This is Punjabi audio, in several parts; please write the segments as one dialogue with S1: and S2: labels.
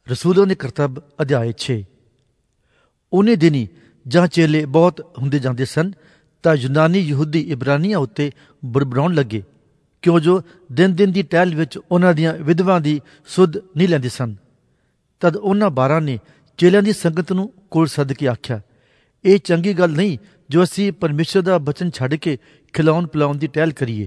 S1: ਰਸੂਲਾਂ ਦੇ ਕਰਤੱਵ ਅਧਿਆਇ 6। ਉਹਨੇ ਦਿਨੀ ਜਾਂ ਚੇਲੇ ਬਹੁਤ ਹੁੰਦੇ ਜਾਂਦੇ ਸਨ ਤਾਂ ਯੂਨਾਨੀ ਯਹੂਦੀ ਇਬਰਾਨੀਆਂ ਉੱਤੇ ਬੁਰਬਰਾਉਣ ਲੱਗੇ, ਕਿਉਂ ਜੋ ਦਿਨ ਦਿਨ ਦੀ ਟਹਿਲ ਵਿੱਚ ਉਹਨਾਂ ਦੀਆਂ ਵਿਧਵਾਂ ਦੀ ਸੁੱਧ ਨਹੀਂ ਲੈਂਦੇ ਸਨ। ਤਦ ਉਹਨਾਂ 12 ਨੇ ਚੇਲਿਆਂ ਦੀ ਸੰਗਤ ਨੂੰ ਕੋਲ ਸੱਦ ਕੇ ਆਖਿਆ, ਇਹ ਚੰਗੀ ਗੱਲ ਨਹੀਂ ਜੋ ਅਸੀਂ ਪਰਮੇਸ਼ਰ ਦਾ ਬਚਨ ਛੱਡ ਕੇ ਖਿਲਾਉਣ ਪਿਲਾਉਣ ਦੀ ਟਹਿਲ ਕਰੀਏ।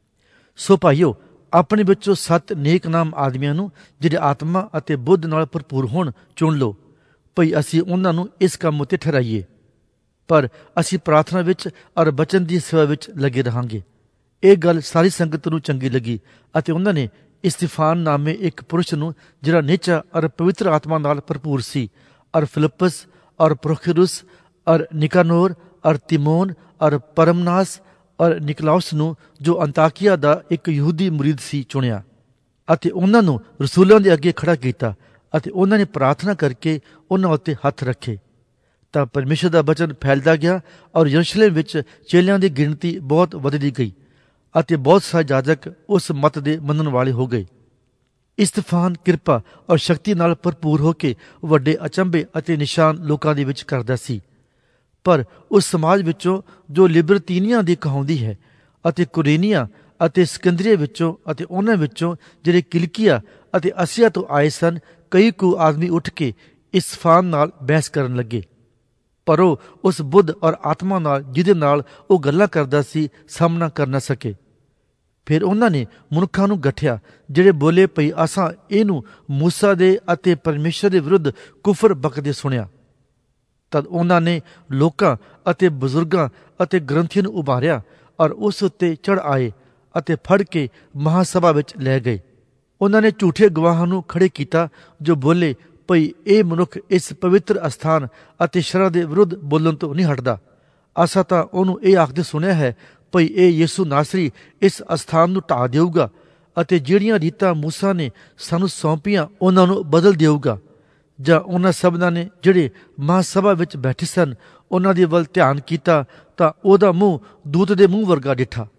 S1: ਸੋ ਭਾਈਓ, ਆਪਣੇ ਵਿੱਚੋਂ 7 ਨੇਕ ਨਾਮ ਆਦਮੀਆਂ ਨੂੰ ਜਿਹੜੇ ਆਤਮਾ ਅਤੇ ਬੁੱਧ ਨਾਲ ਭਰਪੂਰ ਹੋਣ ਚੁਣ ਲਓ, ਭਈ ਅਸੀਂ ਉਹਨਾਂ ਨੂੰ ਇਸ ਕੰਮ ਉੱਤੇ ਠਹਿਰਾਈਏ। ਪਰ ਅਸੀਂ ਪ੍ਰਾਰਥਨਾ ਵਿੱਚ ਔਰ ਬਚਨ ਦੀ ਸੇਵਾ ਵਿੱਚ ਲੱਗੇ ਰਹਾਂਗੇ। ਇਹ ਗੱਲ ਸਾਰੀ ਸੰਗਤ ਨੂੰ ਚੰਗੀ ਲੱਗੀ ਅਤੇ ਉਹਨਾਂ ਨੇ ਇਸਤੀਫਾਨ ਨਾਮੇ ਇੱਕ ਪੁਰਸ਼ ਨੂੰ, ਜਿਹੜਾ ਨਿਹਚਾ ਔਰ ਪਵਿੱਤਰ ਆਤਮਾ ਨਾਲ ਭਰਪੂਰ ਸੀ, ਔਰ ਫਿਲਿੱਪਸ ਔਰ ਪ੍ਰੋਖਿਰੁਸ ਔਰ ਨਿਕਾਨੋਰ ਔਰ ਤਿਮੋਨ ਔਰ ਪਰਮਨਾਸ ਔਰ ਨਿਕਲਾਉਸ ਨੂੰ, ਜੋ ਅੰਤਾਕਿਆ ਦਾ ਇੱਕ ਯਹੂਦੀ ਮੁਰੀਦ ਸੀ, ਚੁਣਿਆ ਅਤੇ ਉਹਨਾਂ ਨੂੰ ਰਸੂਲਾਂ ਦੇ ਅੱਗੇ ਖੜਾ ਕੀਤਾ ਅਤੇ ਉਹਨਾਂ ਨੇ ਪ੍ਰਾਰਥਨਾ ਕਰਕੇ ਉਹਨਾਂ ਉੱਤੇ ਹੱਥ ਰੱਖੇ। ਤਾਂ ਪਰਮੇਸ਼ਰ ਦਾ ਬਚਨ ਫੈਲਦਾ ਗਿਆ ਔਰ ਯਰੂਸ਼ਲਮ ਵਿੱਚ ਚੇਲਿਆਂ ਦੀ ਗਿਣਤੀ ਬਹੁਤ ਵੱਧਦੀ ਗਈ ਅਤੇ ਬਹੁਤ ਸਾਰੇ ਜਾਜਕ ਉਸ ਮਤ ਦੇ ਮੰਨਣ ਵਾਲੇ ਹੋ ਗਏ। ਇਸਤਫਾਨ ਕਿਰਪਾ ਔਰ ਸ਼ਕਤੀ ਨਾਲ ਭਰਪੂਰ ਹੋ ਕੇ ਵੱਡੇ ਅਚੰਭੇ ਅਤੇ ਨਿਸ਼ਾਨ ਲੋਕਾਂ ਦੇ ਵਿੱਚ ਕਰਦਾ ਸੀ। ਪਰ ਉਸ ਸਮਾਜ ਵਿੱਚੋਂ ਜੋ ਲਿਬਰਤੀਨੀਆਂ ਦੀ ਕਹਾਉਂਦੀ ਹੈ ਅਤੇ ਕੁਰੇਨੀਆਂ ਅਤੇ ਸਿਕੰਦਰੀਆ ਵਿੱਚੋਂ ਅਤੇ ਉਹਨਾਂ ਵਿੱਚੋਂ ਜਿਹੜੇ ਕਿਲਕੀਆ ਅਤੇ ਅਸੀਆ ਤੋਂ ਆਏ ਸਨ, ਕਈ ਕੁ ਆਦਮੀ ਉੱਠ ਕੇ ਇਸਤਫਾਨ ਨਾਲ ਬਹਿਸ ਕਰਨ ਲੱਗੇ। ਪਰ ਉਹ ਉਸ ਬੁੱਧ ਔਰ ਆਤਮਾ ਨਾਲ, ਜਿਹਦੇ ਨਾਲ ਉਹ ਗੱਲਾਂ ਕਰਦਾ ਸੀ, ਸਾਹਮਣਾ ਕਰ ਨਾ ਸਕੇ। ਫਿਰ ਉਹਨਾਂ ਨੇ ਮਨੁੱਖਾਂ ਨੂੰ ਗਠਿਆ, ਜਿਹੜੇ ਬੋਲੇ, ਭਈ ਅਸਾਂ ਇਹਨੂੰ ਮੂਸਾ ਦੇ ਅਤੇ ਪਰਮੇਸ਼ਰ ਦੇ ਵਿਰੁੱਧ ਕੁਫਰ ਬਕਦੇ ਸੁਣਿਆ। ਤਦ ਉਹਨਾਂ ਨੇ ਲੋਕਾਂ ਅਤੇ ਬਜ਼ੁਰਗਾਂ ਅਤੇ ਗ੍ਰੰਥੀਆਂ ਨੂੰ ਉਭਾਰਿਆ ਔਰ ਉਸ ਉੱਤੇ ਚੜ੍ਹ ਆਏ ਅਤੇ ਫੜ ਕੇ ਮਹਾਸਭਾ ਵਿੱਚ ਲੈ ਗਏ। ਉਹਨਾਂ ਨੇ ਝੂਠੇ ਗਵਾਹਾਂ ਨੂੰ ਖੜੇ ਕੀਤਾ, ਜੋ ਬੋਲੇ, ਭਈ ਇਹ ਮਨੁੱਖ ਇਸ ਪਵਿੱਤਰ ਅਸਥਾਨ ਅਤੇ ਸ਼ਰਾਂ ਦੇ ਵਿਰੁੱਧ ਬੋਲਣ ਤੋਂ ਨਹੀਂ ਹਟਦਾ। ਅਸਾਂ ਤਾਂ ਉਹਨੂੰ ਇਹ ਆਖਦੇ ਸੁਣਿਆ ਹੈ, ਭਈ ਇਹ ਯਿਸੂ ਨਾਸਰੀ ਇਸ ਅਸਥਾਨ ਨੂੰ ਢਾਹ ਦੇਊਗਾ ਅਤੇ ਜਿਹੜੀਆਂ ਰੀਤਾਂ ਮੂਸਾ ਨੇ ਸਾਨੂੰ ਸੌਂਪੀਆਂ ਉਹਨਾਂ ਨੂੰ ਬਦਲ ਦੇਊਗਾ। ਜਾਂ ਉਹਨਾਂ ਸਭਨਾਂ ਨੇ ਜਿਹੜੇ ਮਹਾਸਭਾ ਵਿੱਚ ਬੈਠੇ ਸਨ, ਉਹਨਾਂ ਦੇ ਵੱਲ ਧਿਆਨ ਕੀਤਾ ਤਾਂ ਉਹਦਾ ਮੂੰਹ ਦੂਤ ਦੇ ਮੂੰਹ ਵਰਗਾ ਡਿੱਠਾ।